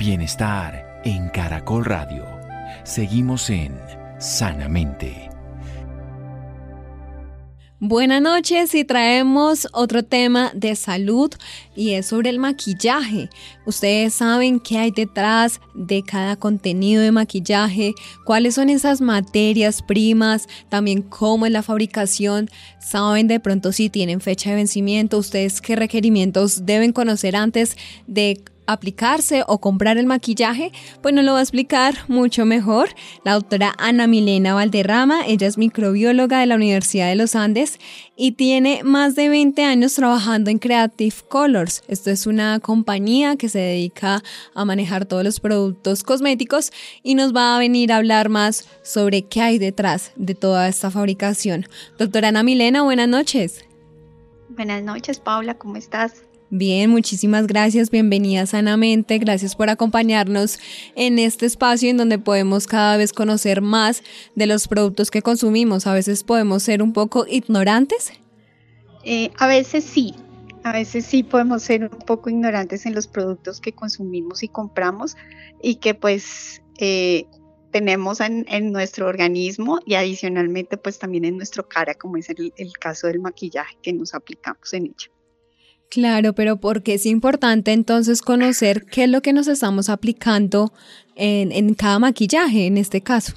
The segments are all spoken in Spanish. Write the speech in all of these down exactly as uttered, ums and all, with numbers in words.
Bienestar en Caracol Radio. Seguimos en Sanamente. Buenas noches y traemos otro tema de salud y es sobre el maquillaje. Ustedes saben qué hay detrás de cada contenido de maquillaje, cuáles son esas materias primas, también cómo es la fabricación, saben de pronto si tienen fecha de vencimiento, ustedes qué requerimientos deben conocer antes de aplicarse o comprar el maquillaje. Pues nos lo va a explicar mucho mejor la doctora Ana Milena Valderrama. Ella es microbióloga de la Universidad de los Andes y tiene más de veinte años trabajando en Creative Colors. Esto es una compañía que se dedica a manejar todos los productos cosméticos y nos va a venir a hablar más sobre qué hay detrás de toda esta fabricación. Doctora Ana Milena, buenas noches. Buenas noches, Paula, ¿cómo estás? Bien, muchísimas gracias, bienvenida Sanamente, gracias por acompañarnos en este espacio en donde podemos cada vez conocer más de los productos que consumimos. A veces podemos ser un poco ignorantes. Eh, a veces sí, a veces sí podemos ser un poco ignorantes en los productos que consumimos y compramos y que pues eh, tenemos en, en nuestro organismo y adicionalmente pues también en nuestra cara, como es el, el caso del maquillaje que nos aplicamos en ella. Claro, pero porque es importante entonces conocer qué es lo que nos estamos aplicando en, en cada maquillaje, en este caso.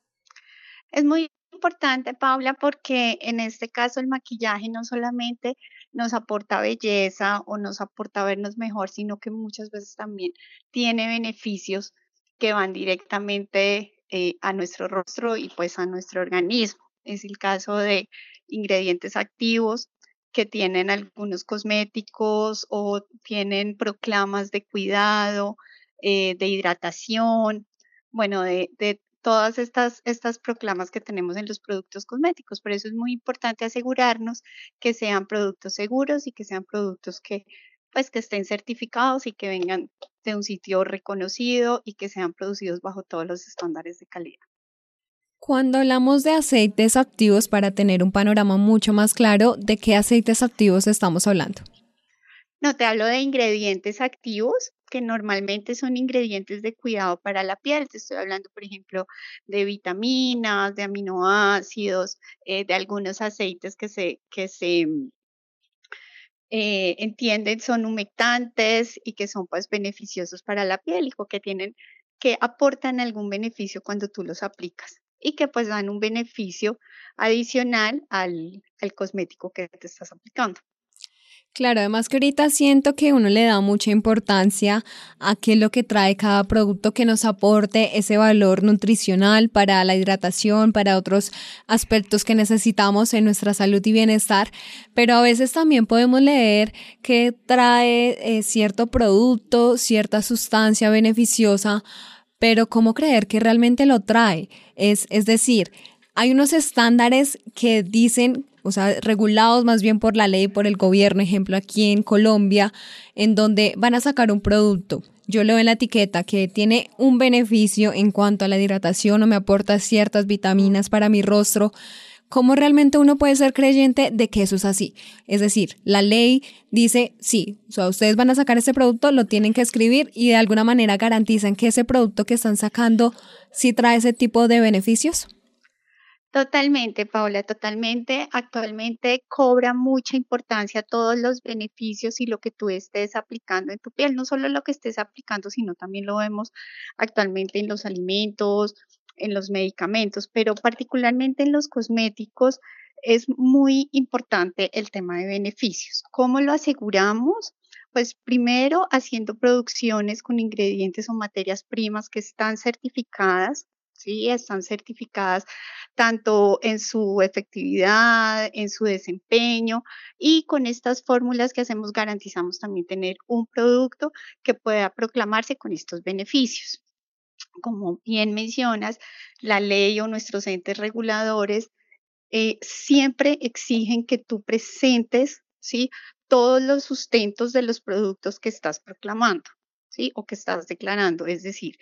Es muy importante, Paula, porque en este caso el maquillaje no solamente nos aporta belleza o nos aporta vernos mejor, sino que muchas veces también tiene beneficios que van directamente eh, a nuestro rostro y pues a nuestro organismo. Es el caso de ingredientes activos que tienen algunos cosméticos o tienen proclamas de cuidado, eh, de hidratación, bueno, de, de todas estas, estas proclamas que tenemos en los productos cosméticos. Por eso es muy importante asegurarnos que sean productos seguros y que sean productos que, pues, que estén certificados y que vengan de un sitio reconocido y que sean producidos bajo todos los estándares de calidad. Cuando hablamos de aceites activos, para tener un panorama mucho más claro, ¿de qué aceites activos estamos hablando? No, te hablo de ingredientes activos que normalmente son ingredientes de cuidado para la piel. Te estoy hablando, por ejemplo, de vitaminas, de aminoácidos, eh, de algunos aceites que se, que se eh, entienden son humectantes y que son pues beneficiosos para la piel y que tienen, que aportan algún beneficio cuando tú los aplicas y que pues dan un beneficio adicional al, al cosmético que te estás aplicando. Claro, además que ahorita siento que uno le da mucha importancia a qué es lo que trae cada producto que nos aporte ese valor nutricional para la hidratación, para otros aspectos que necesitamos en nuestra salud y bienestar, pero a veces también podemos leer que trae eh, cierto producto, cierta sustancia beneficiosa, pero ¿cómo creer que realmente lo trae? Es, es decir, hay unos estándares que dicen, o sea, regulados más bien por la ley, por el gobierno, ejemplo, aquí en Colombia, en donde van a sacar un producto. Yo leo en la etiqueta que tiene un beneficio en cuanto a la hidratación o me aporta ciertas vitaminas para mi rostro. ¿Cómo realmente uno puede ser creyente de que eso es así? Es decir, la ley dice, sí, o sea, ustedes van a sacar ese producto, lo tienen que escribir y de alguna manera garantizan que ese producto que están sacando sí trae ese tipo de beneficios. Totalmente, Paula, totalmente. Actualmente cobra mucha importancia todos los beneficios y lo que tú estés aplicando en tu piel, no solo lo que estés aplicando, sino también lo vemos actualmente en los alimentos, en los medicamentos, pero particularmente en los cosméticos es muy importante el tema de beneficios. ¿Cómo lo aseguramos? Pues primero haciendo producciones con ingredientes o materias primas que están certificadas. Sí, están certificadas tanto en su efectividad, en su desempeño y con estas fórmulas que hacemos garantizamos también tener un producto que pueda proclamarse con estos beneficios. Como bien mencionas, la ley o nuestros entes reguladores eh, siempre exigen que tú presentes, ¿sí?, todos los sustentos de los productos que estás proclamando, ¿sí?, o que estás declarando. Es decir,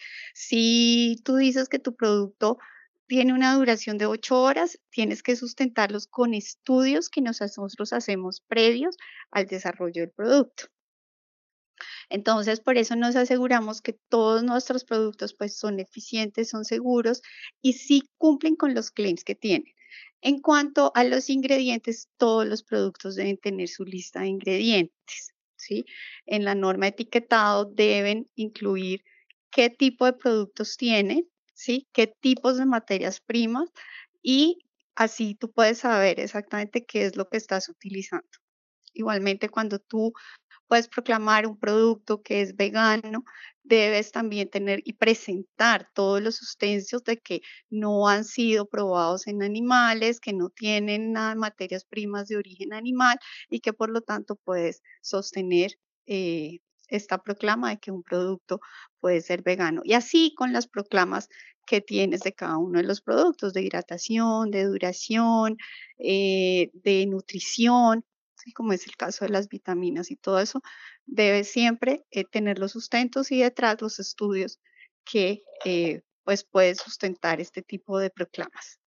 si tú dices que tu producto tiene una duración de ocho horas, tienes que sustentarlos con estudios que nosotros hacemos previos al desarrollo del producto. Entonces, por eso nos aseguramos que todos nuestros productos pues son eficientes, son seguros y sí cumplen con los claims que tienen. En cuanto a los ingredientes, todos los productos deben tener su lista de ingredientes, ¿sí? En la norma de etiquetado deben incluir qué tipo de productos tienen, ¿sí? Qué tipos de materias primas y así tú puedes saber exactamente qué es lo que estás utilizando. Igualmente, cuando tú puedes proclamar un producto que es vegano, debes también tener y presentar todos los sustancias de que no han sido probados en animales, que no tienen nada de materias primas de origen animal y que por lo tanto puedes sostener eh, esta proclama de que un producto puede ser vegano. Y así con las proclamas que tienes de cada uno de los productos, de hidratación, de duración, eh, de nutrición, ¿sí? Como es el caso de las vitaminas y todo eso, debe siempre eh, tener los sustentos y detrás los estudios que eh, pues pueden sustentar este tipo de proclamas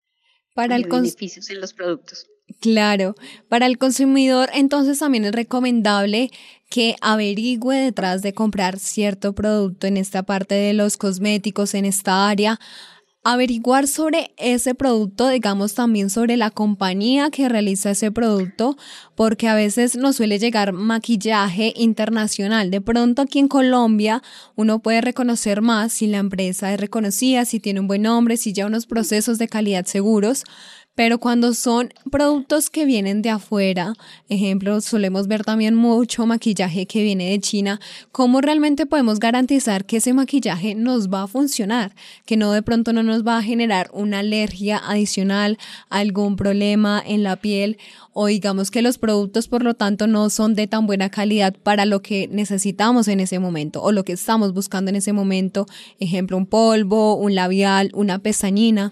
Para de el cons- beneficios en los productos. Claro, para el consumidor entonces también es recomendable que averigüe detrás de comprar cierto producto en esta parte de los cosméticos, en esta área, averiguar sobre ese producto, digamos también sobre la compañía que realiza ese producto, porque a veces nos suele llegar maquillaje internacional. De pronto aquí en Colombia uno puede reconocer más si la empresa es reconocida, si tiene un buen nombre, si ya unos procesos de calidad seguros. Pero cuando son productos que vienen de afuera, ejemplo, solemos ver también mucho maquillaje que viene de China, ¿cómo realmente podemos garantizar que ese maquillaje nos va a funcionar? Que no de pronto no nos va a generar una alergia adicional, algún problema en la piel, o digamos que los productos por lo tanto no son de tan buena calidad para lo que necesitamos en ese momento o lo que estamos buscando en ese momento, ejemplo, un polvo, un labial, una pestañina.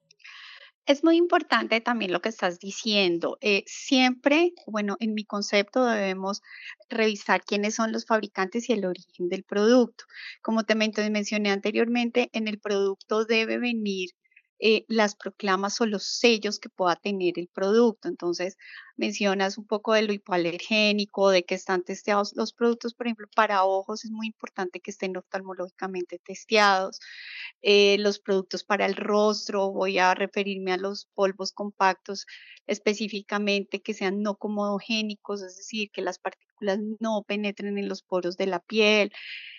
Es muy importante también lo que estás diciendo. Eh, siempre, bueno, en mi concepto debemos revisar quiénes son los fabricantes y el origen del producto. Como te men- te mencioné anteriormente, en el producto debe venir eh, las proclamas o los sellos que pueda tener el producto. Entonces, mencionas un poco de lo hipoalergénico, de que están testeados los productos, por ejemplo, para ojos es muy importante que estén oftalmológicamente testeados. Eh, los productos para el rostro, voy a referirme a los polvos compactos específicamente que sean no comedogénicos, es decir, que las partículas no penetren en los poros de la piel.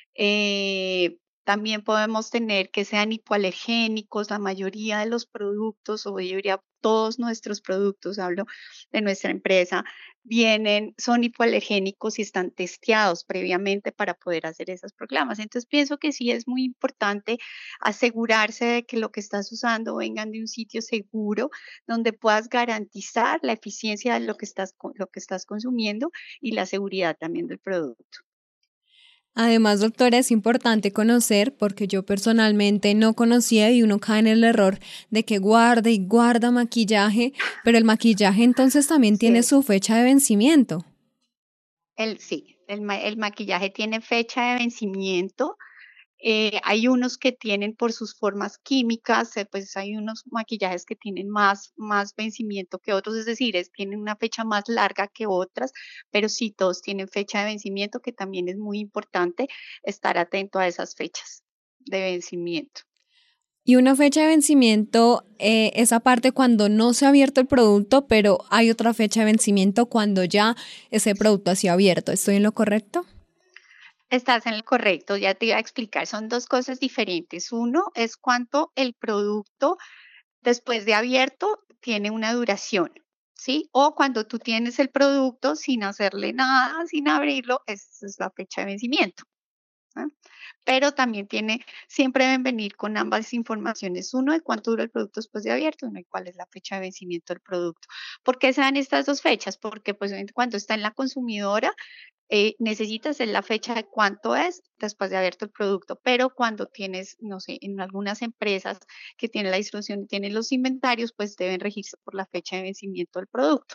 Eh, También podemos tener que sean hipoalergénicos, la mayoría de los productos, o yo diría todos nuestros productos, hablo de nuestra empresa, vienen, son hipoalergénicos y están testeados previamente para poder hacer esas proclamas. Entonces pienso que sí es muy importante asegurarse de que lo que estás usando vengan de un sitio seguro donde puedas garantizar la eficiencia de lo que estás, co- lo que estás consumiendo y la seguridad también del producto. Además, doctora, es importante conocer, porque yo personalmente no conocía y uno cae en el error de que guarda y guarda maquillaje, pero el maquillaje entonces también tiene Sí. su fecha de vencimiento. El, sí, el, ma- el maquillaje tiene fecha de vencimiento. Eh, hay unos que tienen por sus formas químicas, eh, pues hay unos maquillajes que tienen más, más vencimiento que otros, es decir, es, tienen una fecha más larga que otras, pero sí todos tienen fecha de vencimiento, que también es muy importante estar atento a esas fechas de vencimiento. Y una fecha de vencimiento, eh, esa parte cuando no se ha abierto el producto, pero hay otra fecha de vencimiento cuando ya ese producto ha sido abierto. ¿Estoy en lo correcto? Estás en lo correcto, ya te iba a explicar, son dos cosas diferentes. Uno es cuánto el producto después de abierto tiene una duración, ¿sí? O cuando tú tienes el producto sin hacerle nada, sin abrirlo, esa es la fecha de vencimiento. ¿Ah? Pero también tiene, siempre deben venir con ambas informaciones. Uno, de cuánto dura el producto después de abierto, uno, y cuál es la fecha de vencimiento del producto. ¿Por qué se dan estas dos fechas? Porque pues obviamente, cuando está en la consumidora, eh, necesitas en la fecha de cuánto es después de abierto el producto, pero cuando tienes, no sé, en algunas empresas que tienen la distribución y tienen los inventarios, pues deben regirse por la fecha de vencimiento del producto.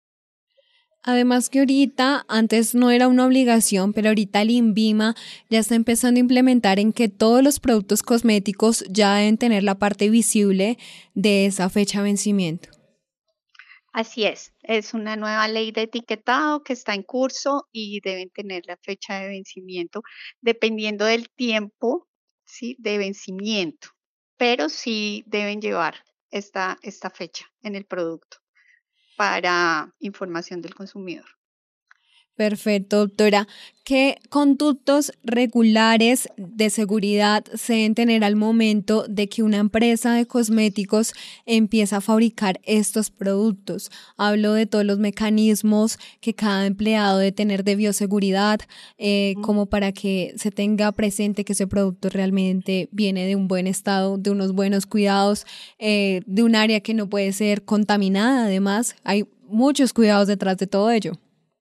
Además que ahorita, antes no era una obligación, pero ahorita el INVIMA ya está empezando a implementar en que todos los productos cosméticos ya deben tener la parte visible de esa fecha de vencimiento. Así es, es una nueva ley de etiquetado que está en curso y deben tener la fecha de vencimiento dependiendo del tiempo, ¿sí? De vencimiento, pero sí deben llevar esta, esta fecha en el producto para información del consumidor. Perfecto, doctora. ¿Qué conductos regulares de seguridad se deben tener al momento de que una empresa de cosméticos empieza a fabricar estos productos? Hablo de todos los mecanismos que cada empleado debe tener de bioseguridad, eh, Ujú. como para que se tenga presente que ese producto realmente viene de un buen estado, de unos buenos cuidados, eh, de un área que no puede ser contaminada. Además, hay muchos cuidados detrás de todo ello.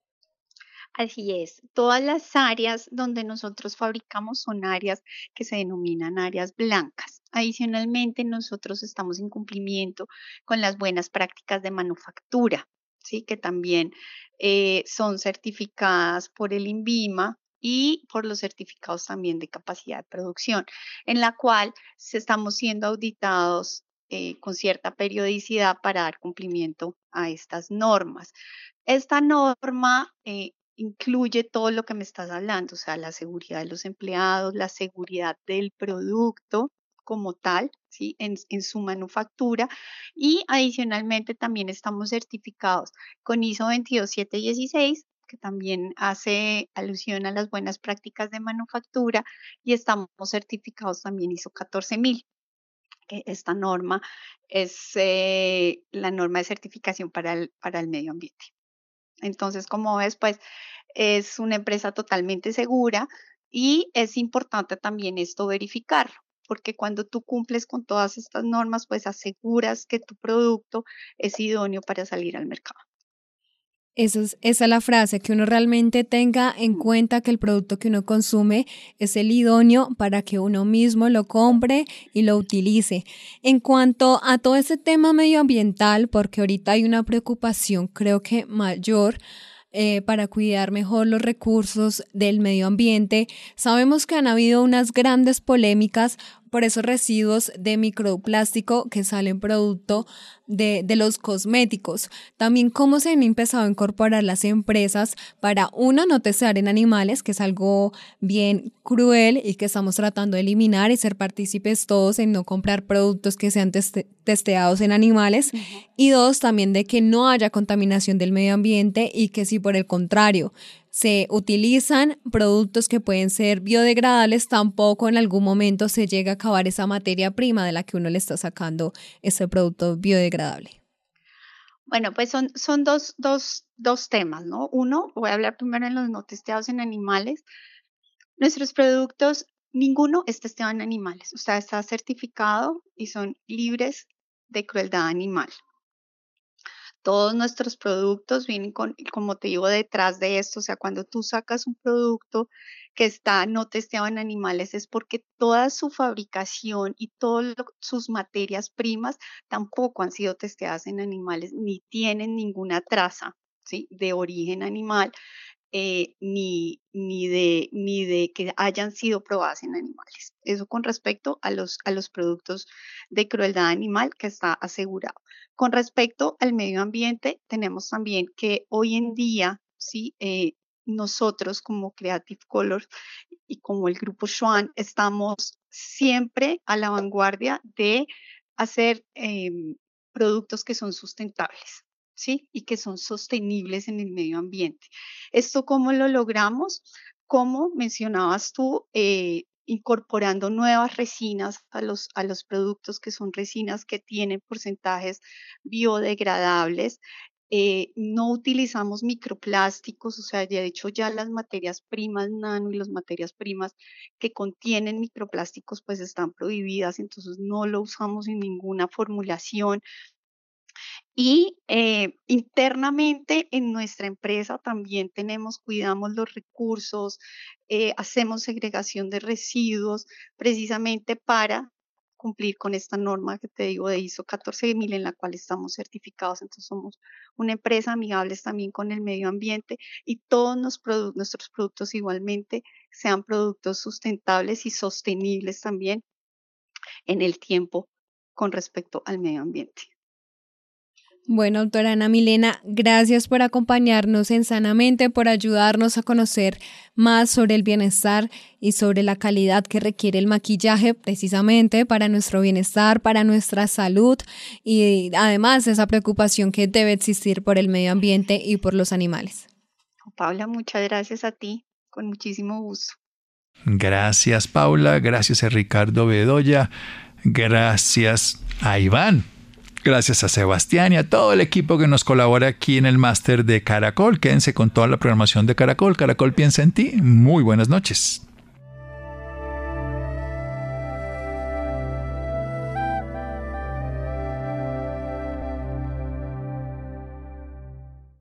Así es, todas las áreas donde nosotros fabricamos son áreas que se denominan áreas blancas. Adicionalmente, nosotros estamos en cumplimiento con las buenas prácticas de manufactura, ¿sí? Que también eh, son certificadas por el INVIMA y por los certificados también de capacidad de producción, en la cual se estamos siendo auditados eh, con cierta periodicidad para dar cumplimiento a estas normas. Esta norma eh, incluye todo lo que me estás hablando, o sea, la seguridad de los empleados, la seguridad del producto como tal, ¿sí? En, en su manufactura y adicionalmente también estamos certificados con ISO veintidós mil setecientos dieciséis, que también hace alusión a las buenas prácticas de manufactura, y estamos certificados también ISO catorce mil, que esta norma es eh, la norma de certificación para el, para el medio ambiente. Entonces, como ves, pues es una empresa totalmente segura y es importante también esto verificarlo, porque cuando tú cumples con todas estas normas, pues aseguras que tu producto es idóneo para salir al mercado. Esa es, esa es la frase, que uno realmente tenga en Mm. cuenta que el producto que uno consume es el idóneo para que uno mismo lo compre y lo utilice. En cuanto a todo ese tema medioambiental, porque ahorita hay una preocupación creo que mayor, eh, para cuidar mejor los recursos del medio ambiente, sabemos que han habido unas grandes polémicas por esos residuos de microplástico que salen producto de, de los cosméticos. También cómo se han empezado a incorporar las empresas para, uno, no testear en animales, que es algo bien cruel y que estamos tratando de eliminar y ser partícipes todos en no comprar productos que sean teste testeados en animales. Ujú. Y dos, también de que no haya contaminación del medio ambiente y que si por el contrario se utilizan productos que pueden ser biodegradables, tampoco en algún momento se llega a acabar esa materia prima de la que uno le está sacando ese producto biodegradable. Bueno, pues son, son dos, dos, dos temas, ¿no? Uno, voy a hablar primero en los no testeados en animales. Nuestros productos, ninguno es testeado en animales, o sea, está certificado y son libres de crueldad animal. Todos nuestros productos vienen con, como te digo, detrás de esto, o sea, cuando tú sacas un producto que está no testeado en animales es porque toda su fabricación y todas sus materias primas tampoco han sido testeadas en animales ni tienen ninguna traza, ¿sí? De origen animal, eh, ni, ni, de, ni de que hayan sido probadas en animales. Eso con respecto a los, a los productos de crueldad animal que está asegurado. Con respecto al medio ambiente, tenemos también que hoy en día, ¿sí? Eh, nosotros como Creative Colors y como el grupo Schwan estamos siempre a la vanguardia de hacer eh, productos que son sustentables, ¿sí? Y que son sostenibles en el medio ambiente. ¿Esto cómo lo logramos? Como mencionabas tú, eh, incorporando nuevas resinas a los, a los productos que son resinas que tienen porcentajes biodegradables. Eh, no utilizamos microplásticos, o sea, de hecho ya las materias primas nano y las materias primas que contienen microplásticos pues están prohibidas, entonces no lo usamos en ninguna formulación. Y eh, internamente en nuestra empresa también tenemos, cuidamos los recursos, eh, hacemos segregación de residuos precisamente para cumplir con esta norma que te digo de ISO catorce mil en la cual estamos certificados. Entonces somos una empresa amigable también con el medio ambiente y todos los produ nuestros productos igualmente sean productos sustentables y sostenibles también en el tiempo con respecto al medio ambiente. Bueno, doctora Ana Milena, gracias por acompañarnos en Sanamente, por ayudarnos a conocer más sobre el bienestar y sobre la calidad que requiere el maquillaje precisamente para nuestro bienestar, para nuestra salud y además esa preocupación que debe existir por el medio ambiente y por los animales. Paula, muchas gracias a ti, con muchísimo gusto. Gracias, Paula, gracias a Ricardo Bedoya, gracias a Iván. Gracias a Sebastián y a todo el equipo que nos colabora aquí en el máster de Caracol. Quédense con toda la programación de Caracol. Caracol piensa en ti. Muy buenas noches.